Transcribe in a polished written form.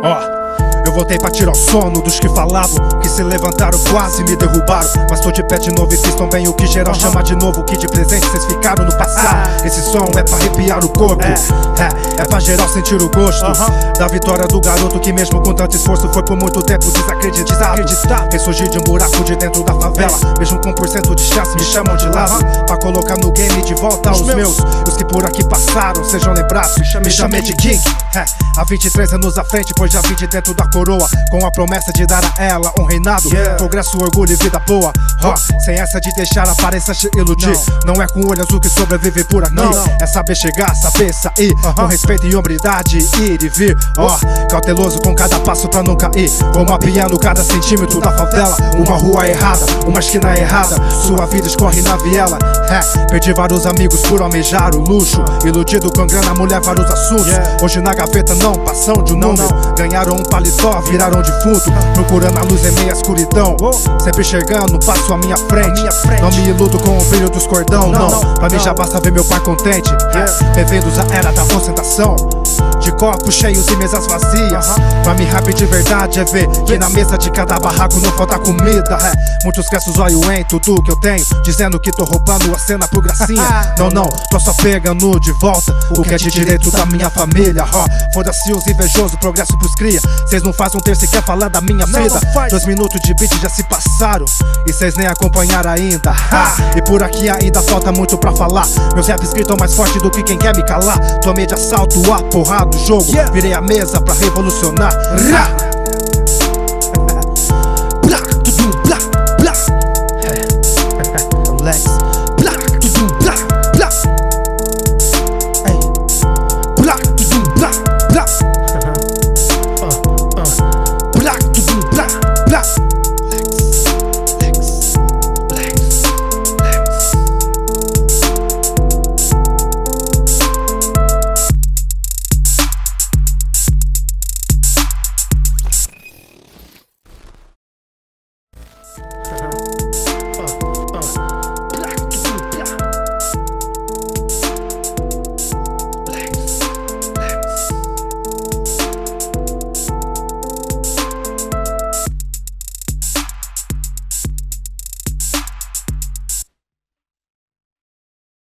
Eu voltei pra tirar o sono dos que falavam, que se levantaram quase me derrubaram. Mas tô de pé de novo e fiz tão bem o que geral chama de novo. Que de presente cês ficaram no passado. Esse som é pra arrepiar o corpo, é pra geral sentir o gosto da vitória do garoto que mesmo com tanto esforço foi por muito tempo desacreditado. Ressurgir de um buraco de dentro da favela, mesmo com 1% de chance me chamam de lado, pra colocar no game de volta os meus. Os que por aqui passaram sejam lembrados, me chamei de King. Há 23 anos à frente, pois já vi de dentro da coroa, com a promessa de dar a ela um reinado, progresso, orgulho e vida boa. Sem essa de deixar a aparência te iludir. Não é com olho azul que sobrevive por aqui. É saber chegar, saber sair, com respeito e hombridade, ir e vir. Cauteloso com cada passo pra não cair. Vou mapeando cada centímetro da favela. Uma rua errada, uma esquina errada, sua vida escorre na viela. Perdi vários amigos por almejar o luxo, iludido com grana, mulher, vários assuntos. Hoje na gaveta não passam de um número. Ganharam um paletó, viraram defunto, procurando a luz em meia escuridão. Sempre enxergando, passo à minha frente. Não me iludo com o brilho dos cordão, não. Pra mim já basta ver meu pai contente, bem-vindos à era da ostentação, de copos cheios e mesas vazias. Pra mim rap de verdade é ver que na mesa de cada barraco não falta comida. Muitos crescem os olhos em tudo que eu tenho, dizendo que tô roubando a cena por gracinha. Não, tô só pegando de volta o que é de direito da minha família. Foda-se os invejosos, progresso pros cria. Cês não fazem um terço e quer falar da minha vida. 2 minutos de beat já se passaram e cês nem acompanharam ainda. E por aqui ainda falta muito pra falar. Meus raps gritam mais forte do que quem quer me calar. Tomei de assalto a porra do jogo, virei a mesa pra revolucionar.